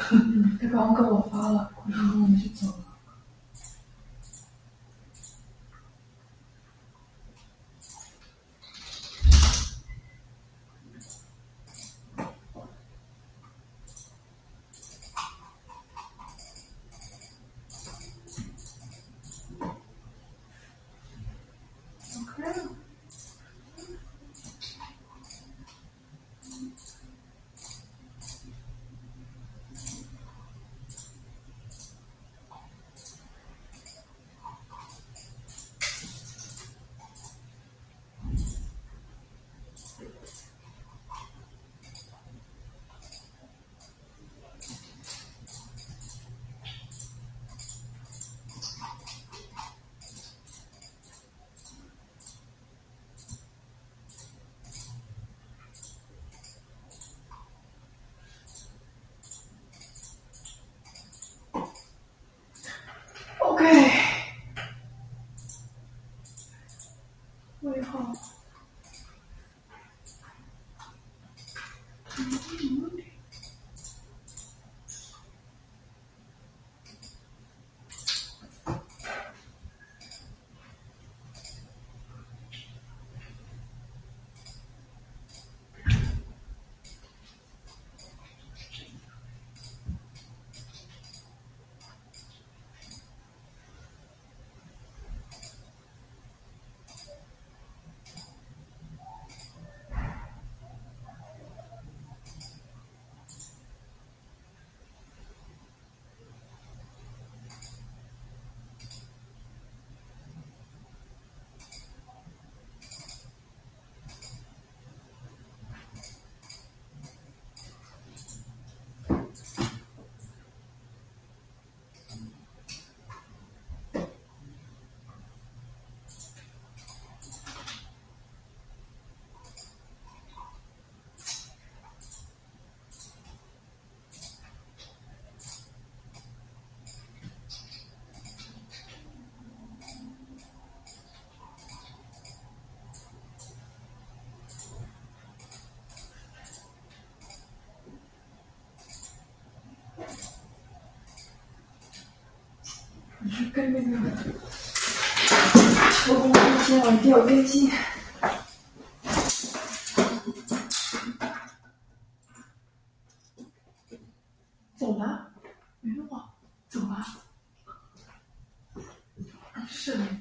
他刚刚跟我发了，然后我们就走了。OK， 尾号。你是跟那个我公司今晚掉更新。走了？没有啊，走了。是的。